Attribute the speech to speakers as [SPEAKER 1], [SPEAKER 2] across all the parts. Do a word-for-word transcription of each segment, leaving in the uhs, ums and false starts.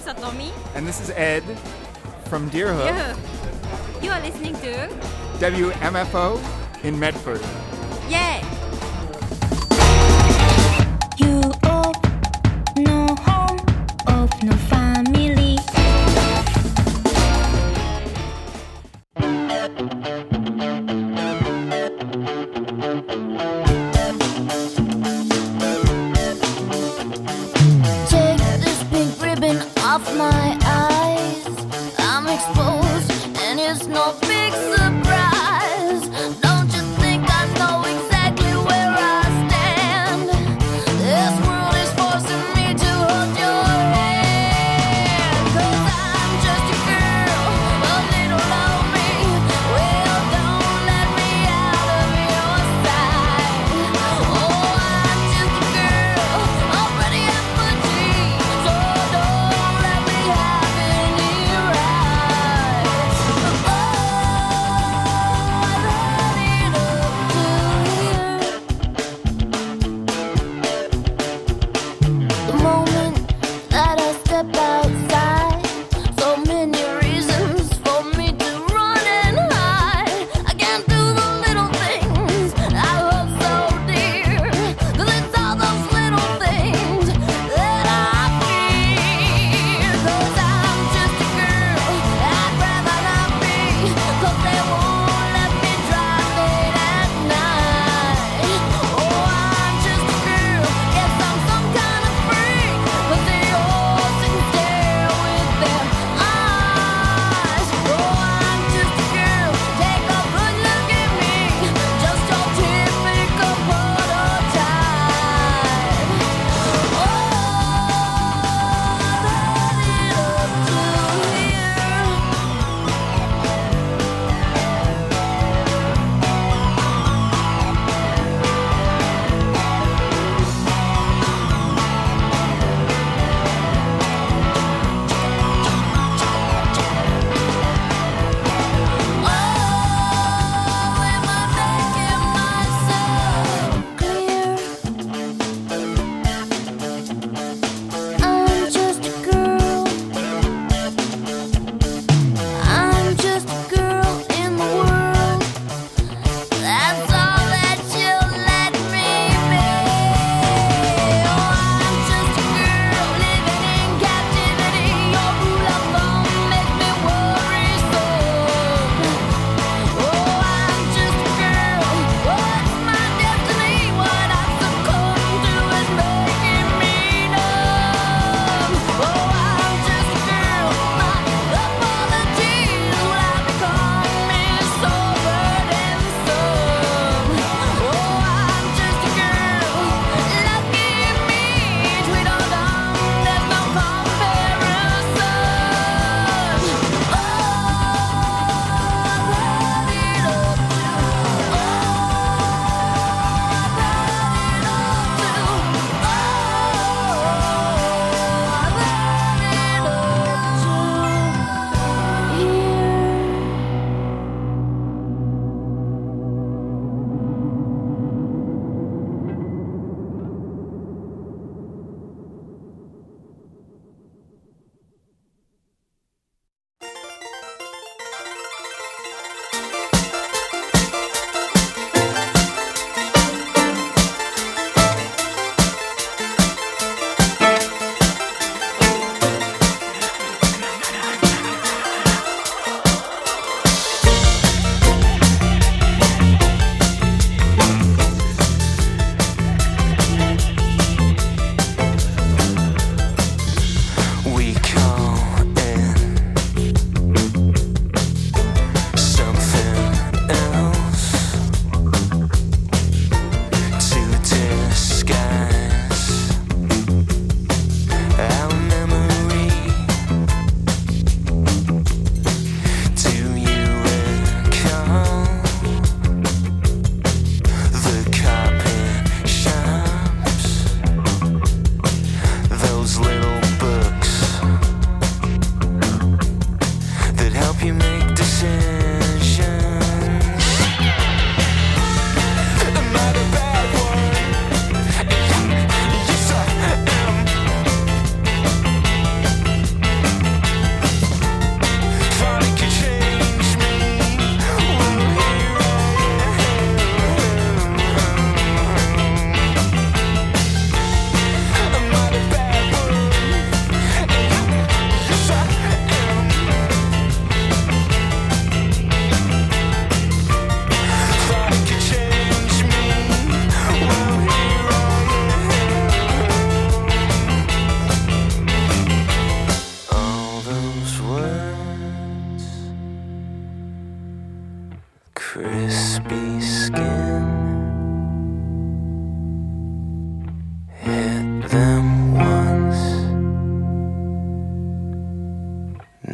[SPEAKER 1] is Satomi.
[SPEAKER 2] And this is Ed from Deerhook.
[SPEAKER 1] Yeah. You are listening to
[SPEAKER 2] W M F O in Medford.
[SPEAKER 1] Yeah.
[SPEAKER 3] You of no home, of no family. Take this pink ribbon off my eyes. I'm exposed, and it's no big surprise. Don't you think I know exactly where I stand? This world is forcing me to hold your hand. 'Cause I'm just a girl, a little lonely. Well, don't let me out of your sight. Oh, I'm just a girl, already at my teeth. So don't let me have any rights. Oh,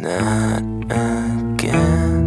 [SPEAKER 4] not again.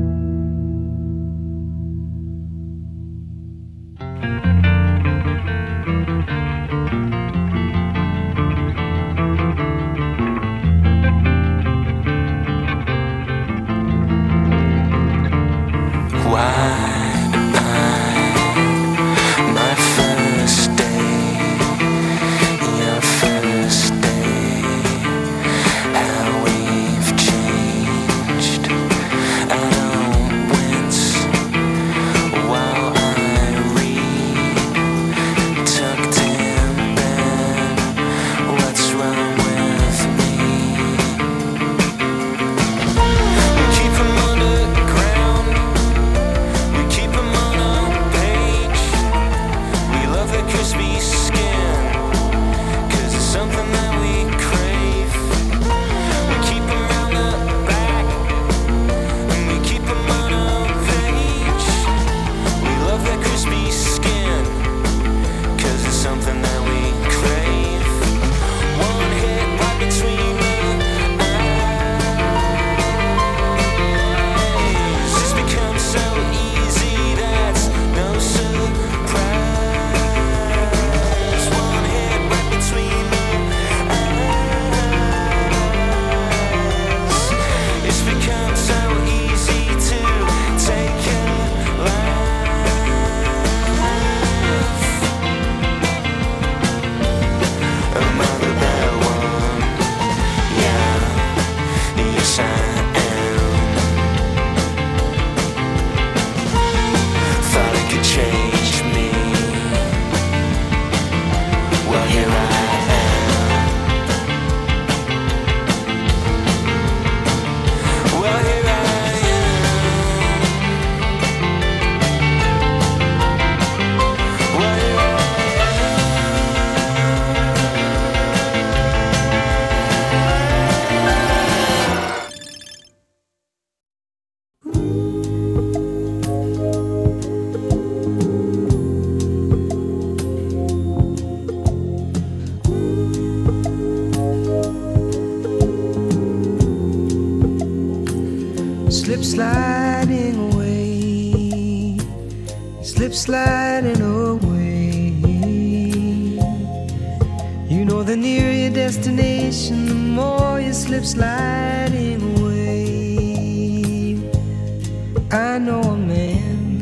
[SPEAKER 5] Slip sliding away, slip sliding away. You know the nearer your destination, the more you slip sliding away. I know a man,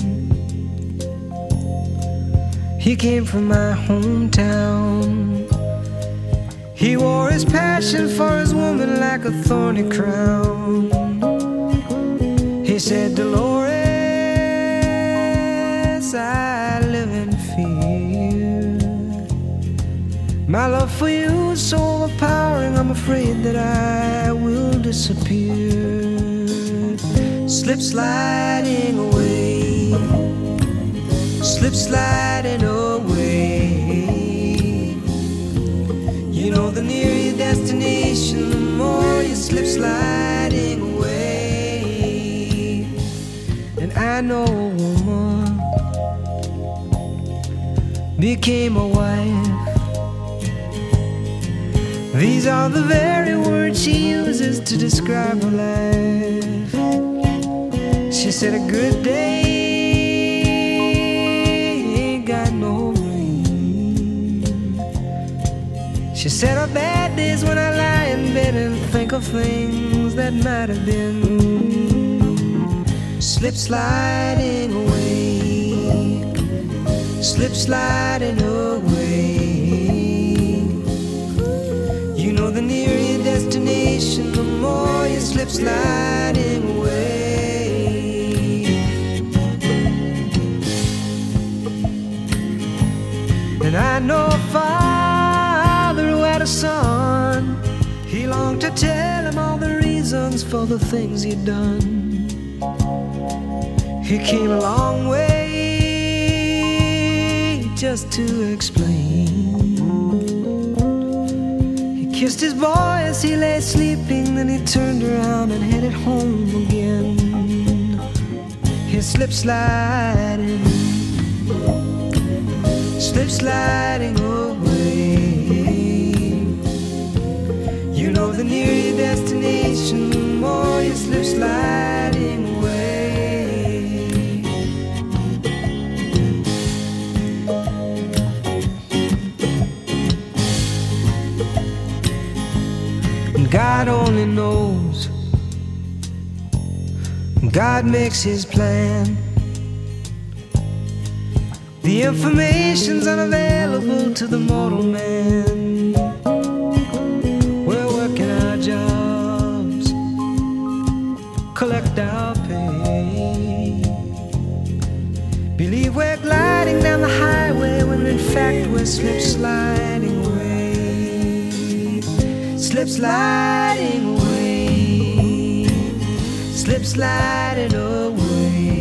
[SPEAKER 5] he came from my hometown. He wore his passion for his woman like a thorny crown. He said, Dolores, I live in fear. My love for you is so overpowering, I'm afraid that I will disappear. Slip sliding away, slip sliding away. You know the nearer your destination, the more you slip sliding away. I know a woman became a wife. These are the very words she uses to describe her life. She said a good day ain't got no rain. She said her bad days when I lie in bed and think of things that might have been. Slip sliding away, slip sliding away. You know the nearer your destination, the more you slip sliding away. And I know a father who had a son. He longed to tell him all the reasons for the things he'd done. He came a long way just to explain. He kissed his boy as he lay sleeping, then he turned around and headed home again. He slip sliding, slip sliding away. You know the nearer your destination, the more God only knows. God makes his plan. The information's unavailable to the mortal man. We're working our jobs, collect our pay. Believe we're gliding down the highway when in fact we're slip sliding away. Slip sliding away. Slip sliding away.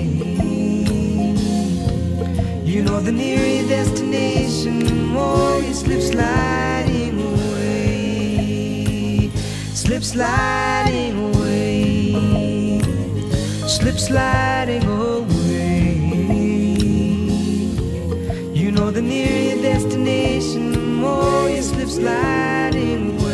[SPEAKER 5] You know the nearer your destination, the more you slip sliding away. Slip sliding away. Slip sliding away. You know the nearer your destination, the more you slip sliding away.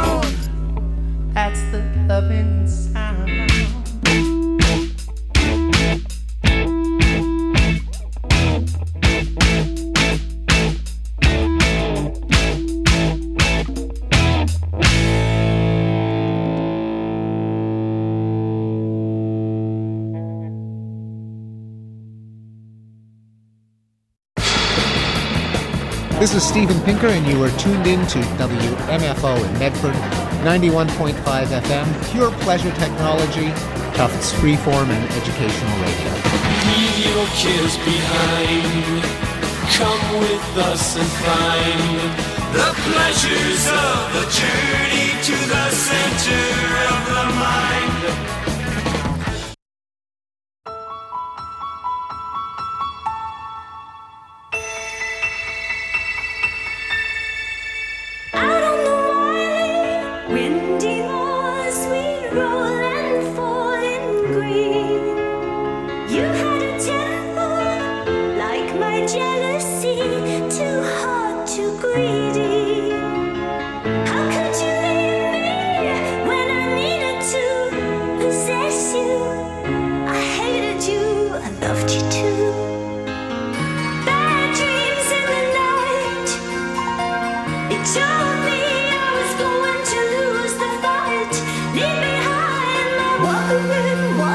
[SPEAKER 6] That's the loving sound. This is Steven Pinker, and you are tuned in to W M F O in Medford, ninety-one point five F M, pure pleasure technology, Tufts freeform and educational radio.
[SPEAKER 7] Leave your cares behind. Come with us and find the pleasures of the journey to the center of the mind.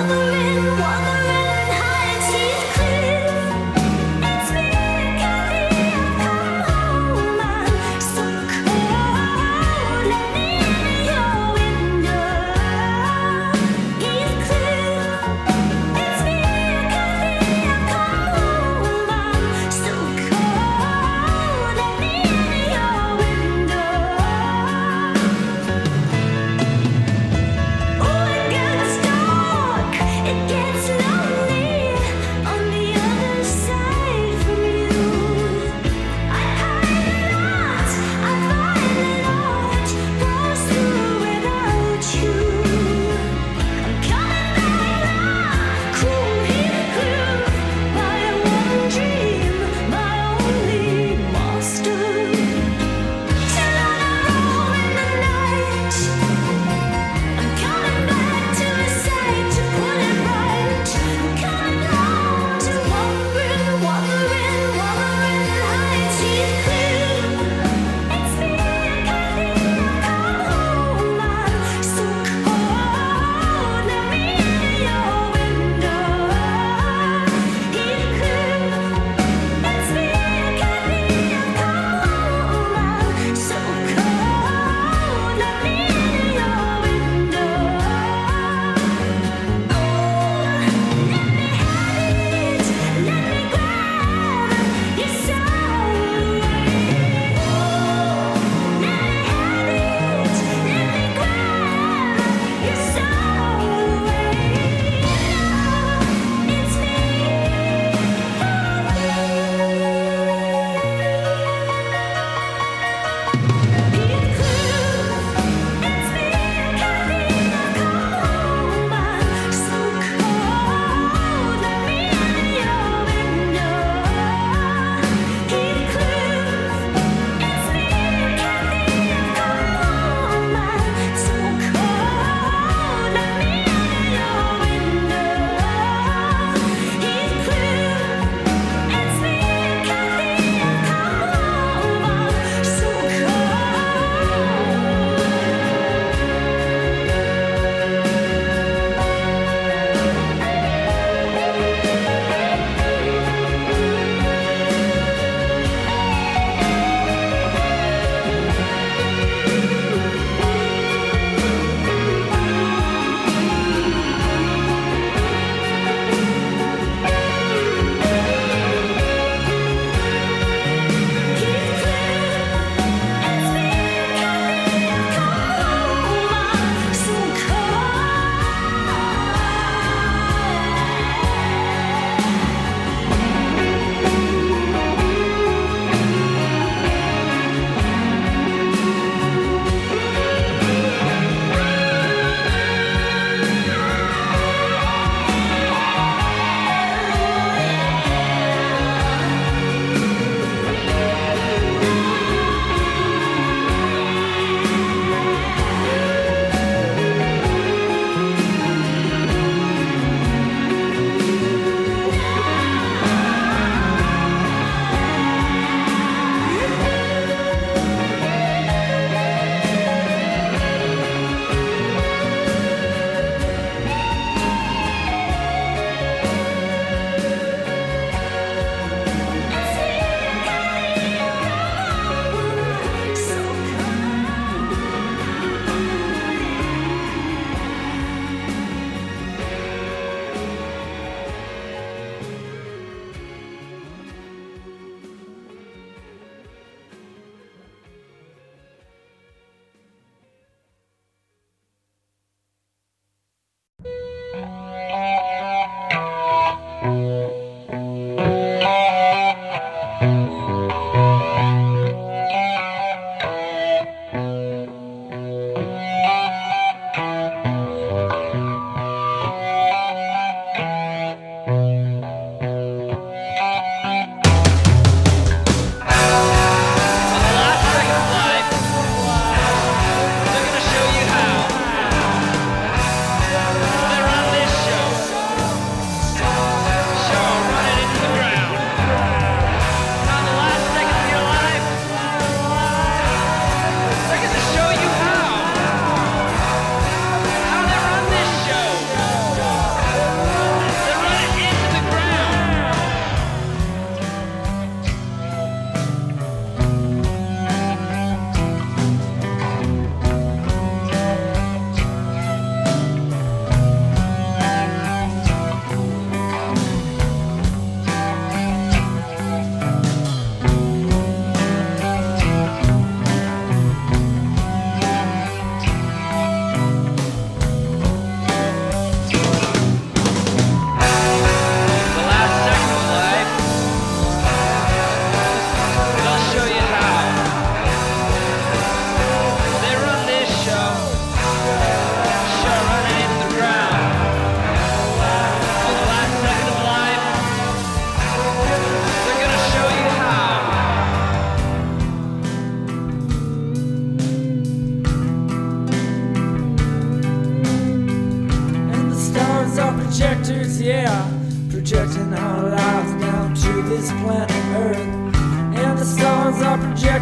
[SPEAKER 3] Wondering, wondering, hide, see clear. It's me, Kathy.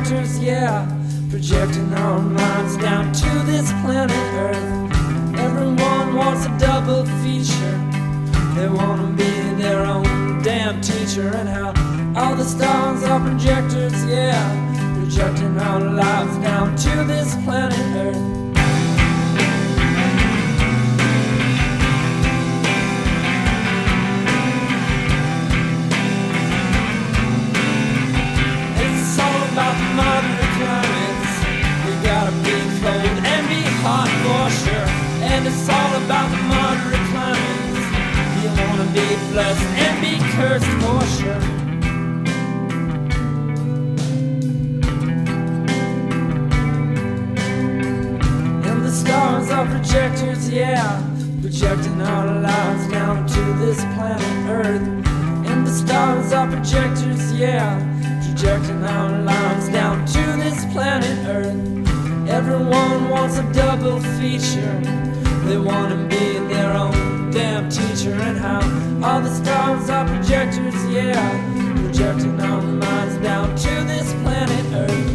[SPEAKER 8] projectors, yeah, projecting our minds down to this planet Earth. Everyone wants a double feature. They want to be their own damn teacher. And how all the stars are projectors, yeah, projecting our lives down to this planet Earth. It's all about the moderate climates. We gotta be cold and be hot for sure. And it's all about the moderate climates. You wanna be blessed and be cursed for sure. And the stars are projectors, yeah, projecting our lives down to this planet Earth. And the stars are projectors, yeah, projecting our lives down to this planet Earth. Everyone wants a double feature. They want to be their own damn teacher. And how all the stars are projectors, yeah, projecting our minds down to this planet Earth.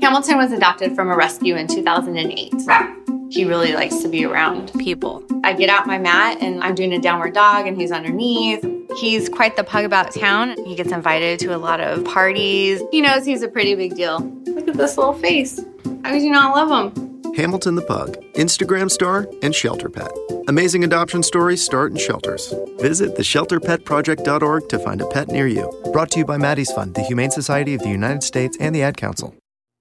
[SPEAKER 9] Hamilton was adopted from a rescue in two thousand eight. He really likes to be around
[SPEAKER 1] People.
[SPEAKER 9] I get out my mat and I'm doing a downward dog and he's underneath. He's quite the pug about town. He gets invited to a lot of parties. He knows he's a pretty big deal. Look at this little face. How could you not love him?
[SPEAKER 10] Hamilton the Pug, Instagram star and shelter pet. Amazing adoption stories start in shelters. Visit the shelter pet project dot org to find a pet near you. Brought to you by Maddie's Fund, the Humane Society of the United States, and the Ad Council.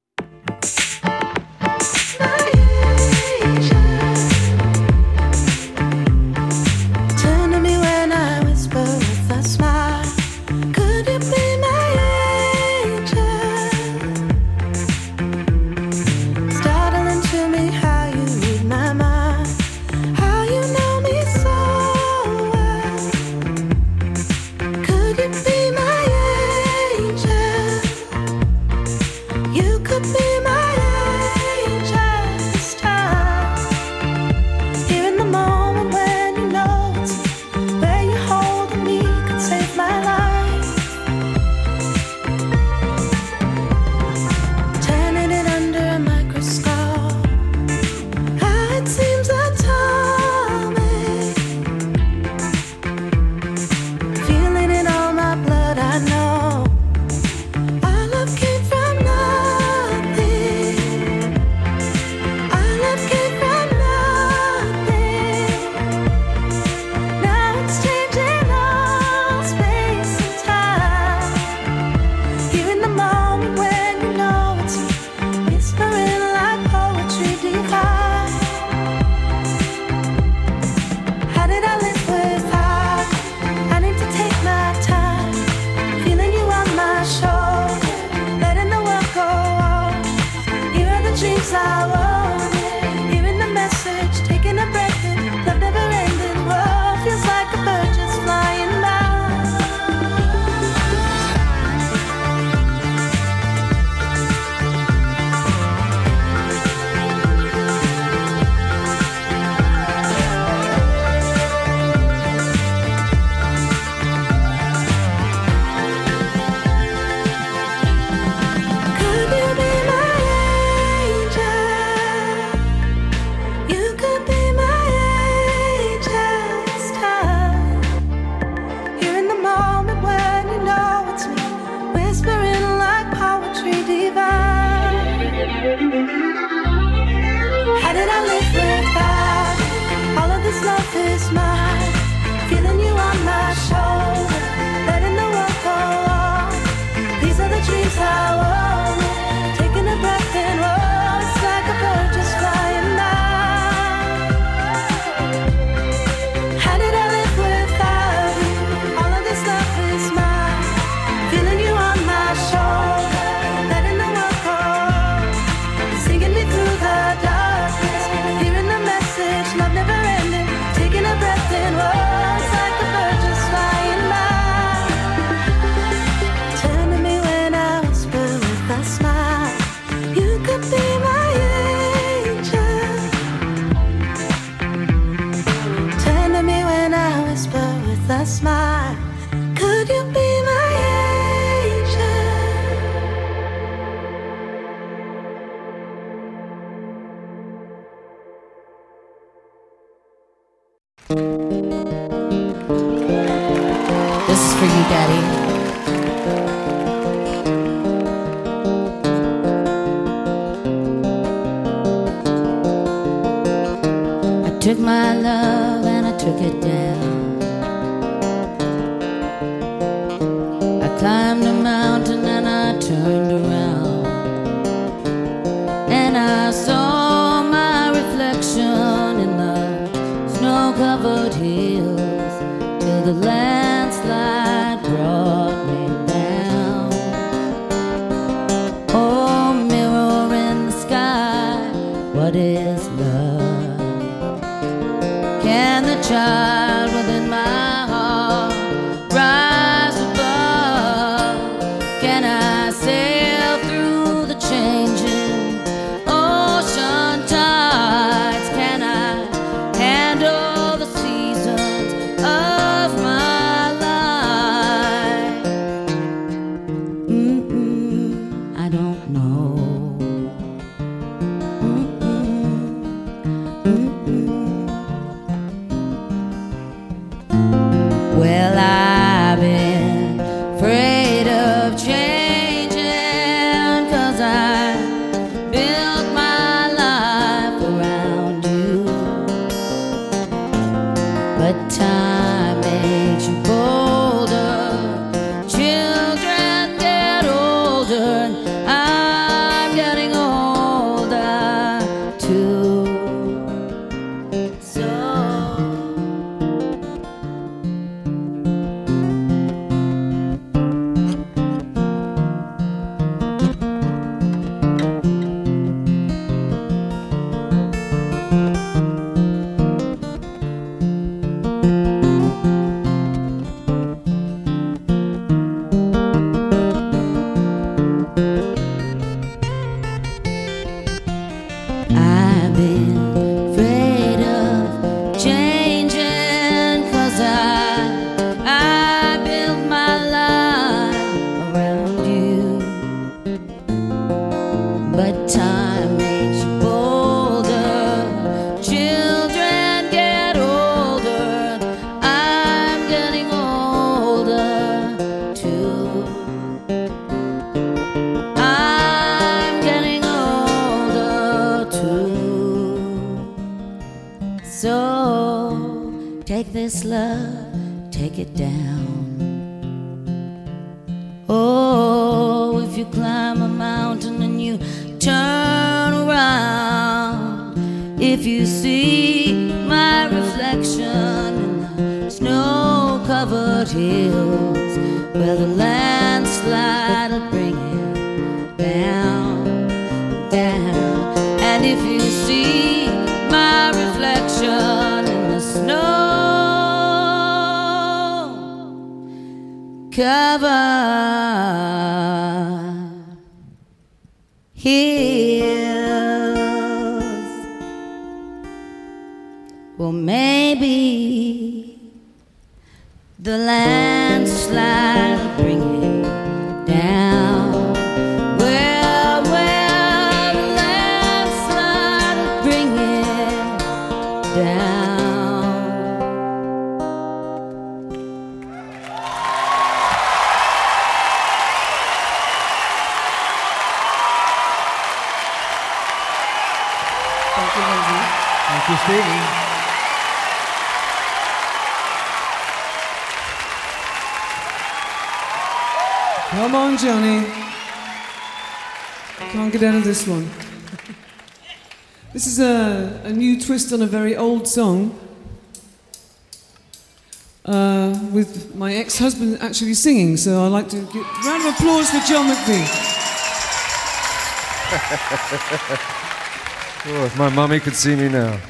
[SPEAKER 11] Took my love and I took it down. I climbed a mountain and I turned around, and I saw my reflection in the snow-covered hills till the landslide brought me down. Oh, mirror in the sky, what is love? Can the child within my heart rise above? Can I sail through the changing ocean tides? Can I handle the seasons of my life? Mm-mm, I don't know. but time makes you bolder. Children get older, and I'm getting older too. So I've been afraid of changing, 'cause I, I built my life around you. But time makes you bolder. Children get older. I'm getting older too. I'm getting older too. So take this love, take it down. Oh, if you climb a mountain and you turn around, if you see my reflection in the snow-covered hills where the landslide will bring it down, down. And if you see my reflection in the snow covered hills, well, maybe the landslide will bring it down. Well, well, the landslide will bring it down.
[SPEAKER 8] Thank you, Lindsay.
[SPEAKER 12] Thank you, Stevie.
[SPEAKER 8] Come on, Johnny. Can't get out of this one. This is a, a new twist on a very old song, uh, with my ex-husband actually singing, so I'd like to give a round of applause for John McVie.
[SPEAKER 12] Oh, if my mommy could see me now.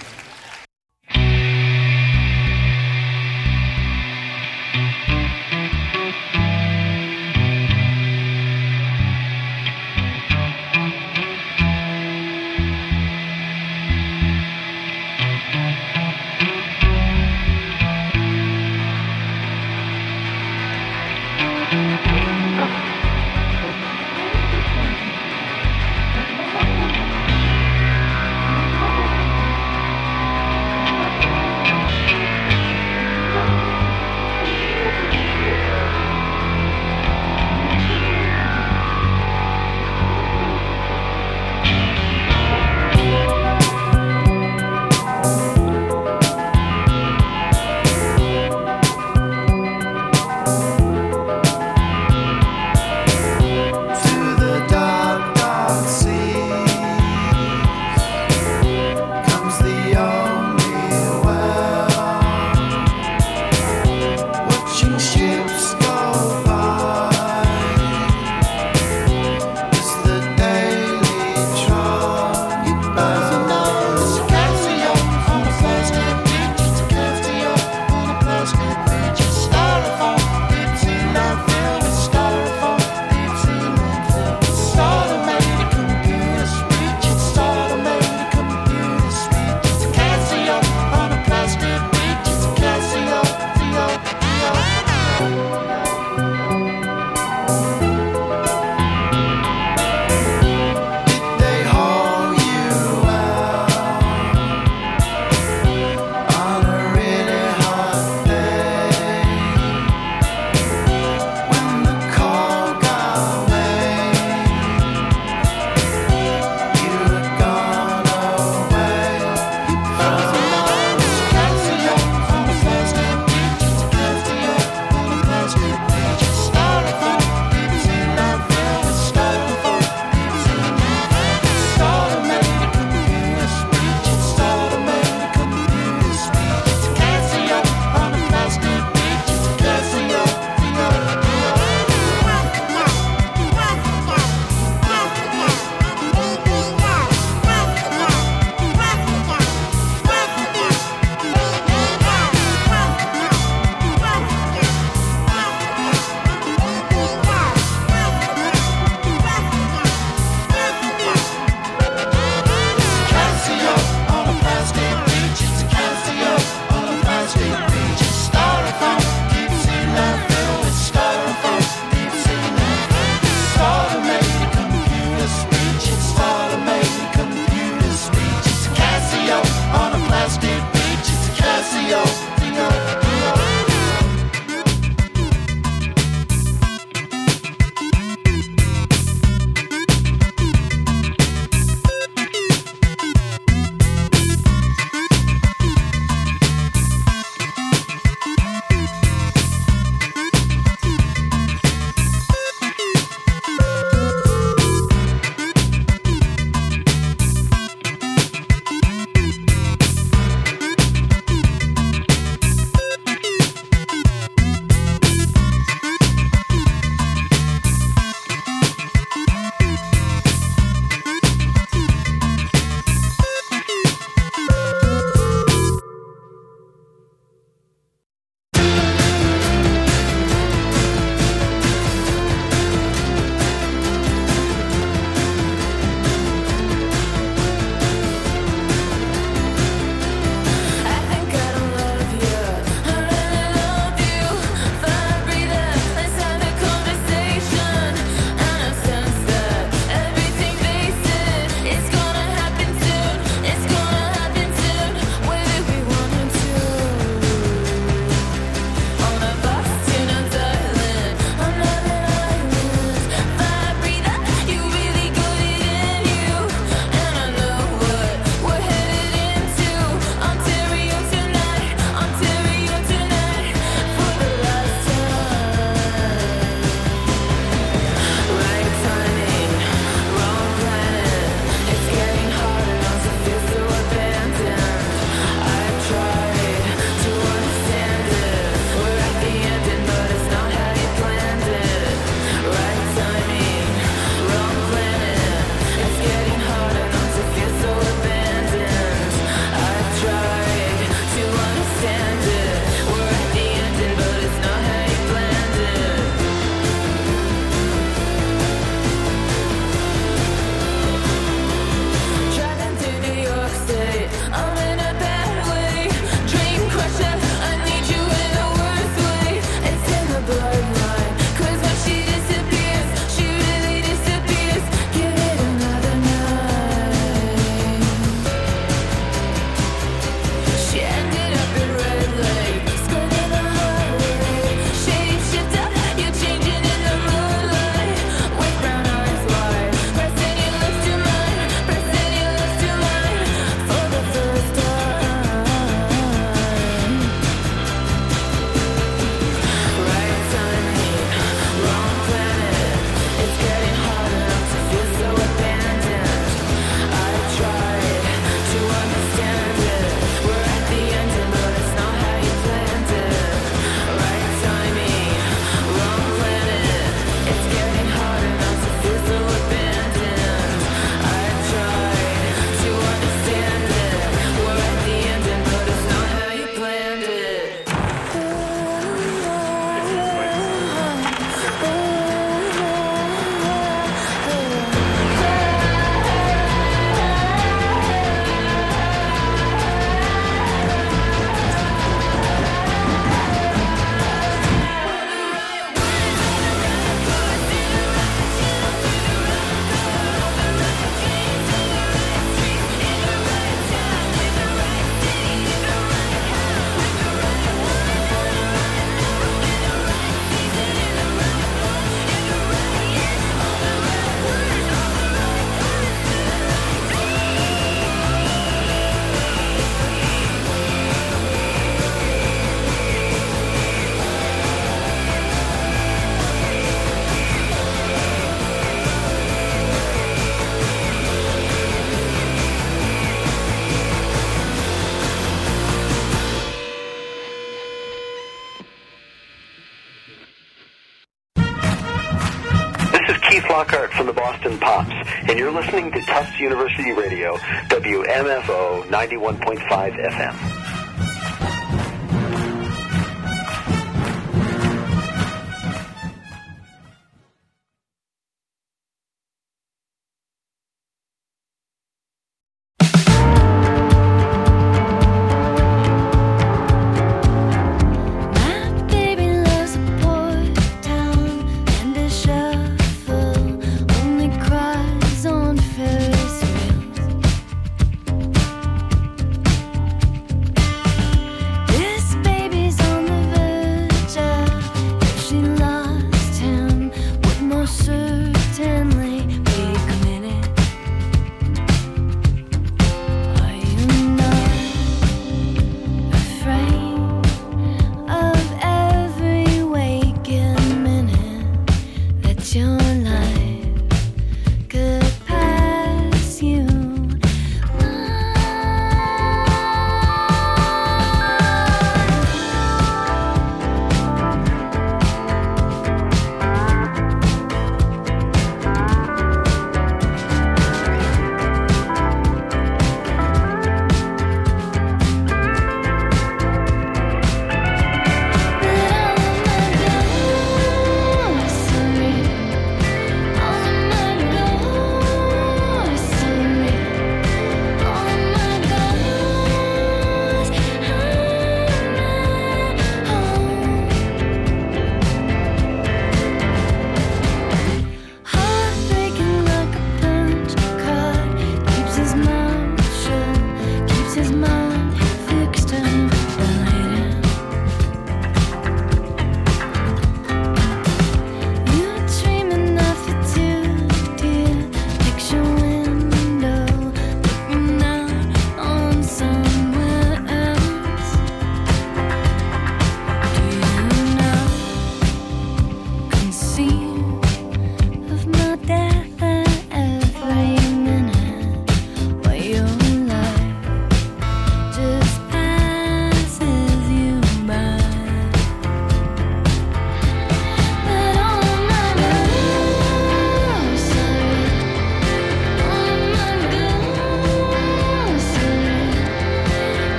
[SPEAKER 13] Lockhart from the Boston Pops, and you're listening to Tufts University Radio, W M F O ninety-one point five F M.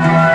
[SPEAKER 14] Bye.